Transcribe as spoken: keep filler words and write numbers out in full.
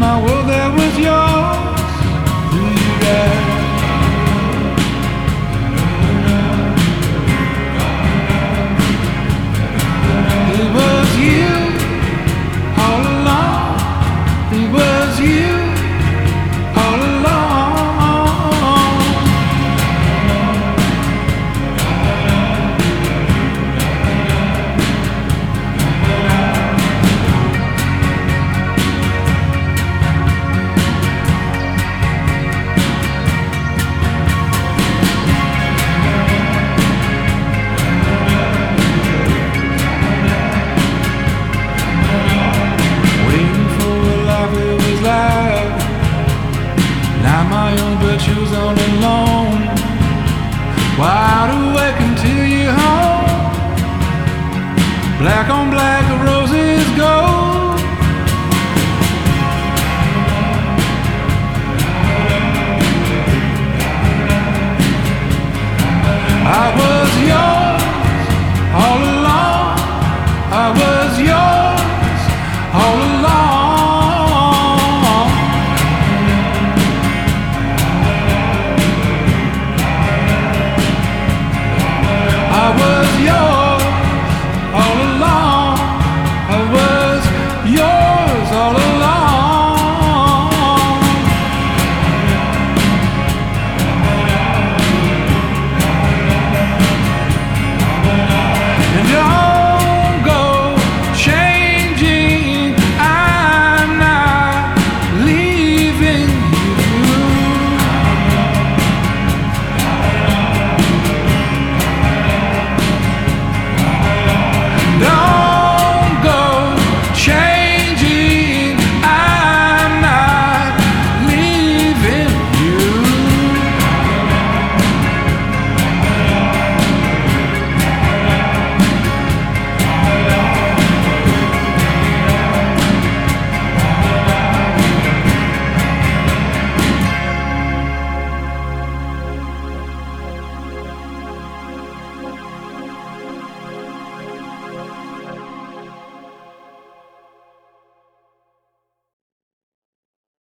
my world that was yours. Do you right? It was you all along. It was you all along. Now my own virtue's on alone. Wide awake until you're home. Black on black, roses gold. I was yours all along. I was yours all along. I was yours all along. I was yours all along.